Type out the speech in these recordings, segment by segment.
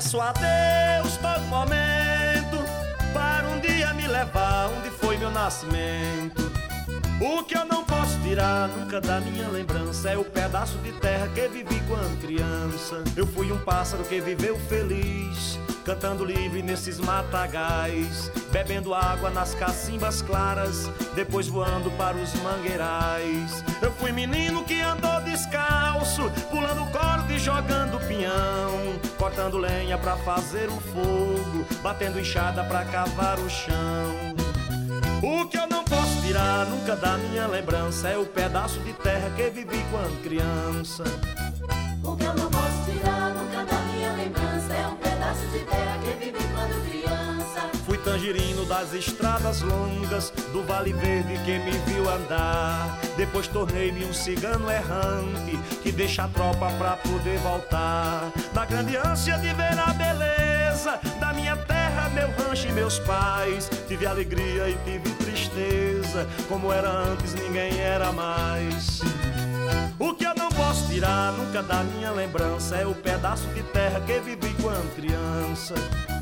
Peço a Deus todo momento para um dia me levar onde foi meu nascimento. O que eu não posso tirar nunca da minha lembrança é o pedaço de terra que vivi quando criança. Eu fui um pássaro que viveu feliz, cantando livre nesses matagais, bebendo água nas cacimbas claras, depois voando para os mangueirais. Eu fui menino que andou descalço, pulando corda e jogando pinhão, cortando lenha pra fazer um fogo, batendo enxada pra cavar o chão. O que eu não posso tirar nunca da minha lembrança é o pedaço de terra que vivi quando criança. O que eu não posso tirar nunca da minha lembrança é um pedaço de terra que vivi quando criança. Fui tangerino das estradas longas, do Vale Verde que me viu andar. Depois tornei-me um cigano errante, que deixa a tropa pra poder voltar. Na grande ânsia de ver a beleza da minha terra, meu rancho e meus pais, tive alegria e tive tristeza, como era antes ninguém era mais. O que eu não posso tirar nunca da minha lembrança é o pedaço de terra que vivi quando criança.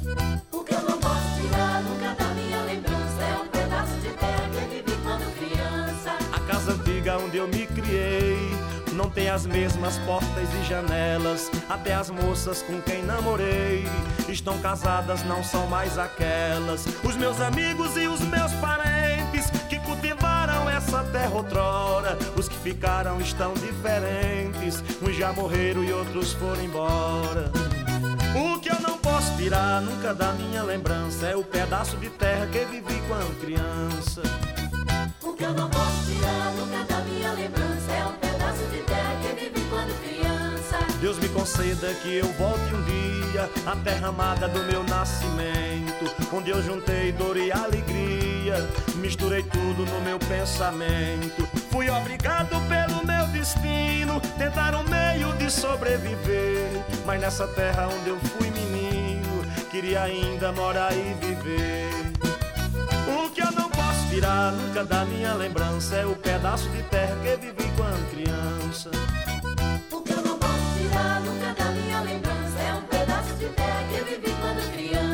O que eu não posso tirar nunca da minha lembrança é um pedaço de terra que vivi quando criança. A casa antiga onde eu me criei não tem as mesmas portas e janelas. Até as moças com quem namorei estão casadas, não são mais aquelas. Os meus amigos e os meus parentes que cultivaram essa terra outrora, os que ficaram estão diferentes, uns já morreram e outros foram embora. O que eu não posso tirar nunca da minha lembrança é o pedaço de terra que vivi quando criança. O que eu não posso tirar nunca da minha lembrança é um pedaço de terra que vivi quando criança. Deus me conceda que eu volte um dia à terra amada do meu nascimento, onde eu juntei dor e alegria, misturei tudo no meu pensamento. Fui obrigado pelo meu destino, tentar um meio de sobreviver, mas nessa terra onde eu fui menino, queria ainda morar e viver. O que eu não posso tirar nunca da minha lembrança é o pedaço de terra que vivi quando criança. O que eu não posso tirar nunca da minha lembrança é um pedaço de terra que vivi quando criança.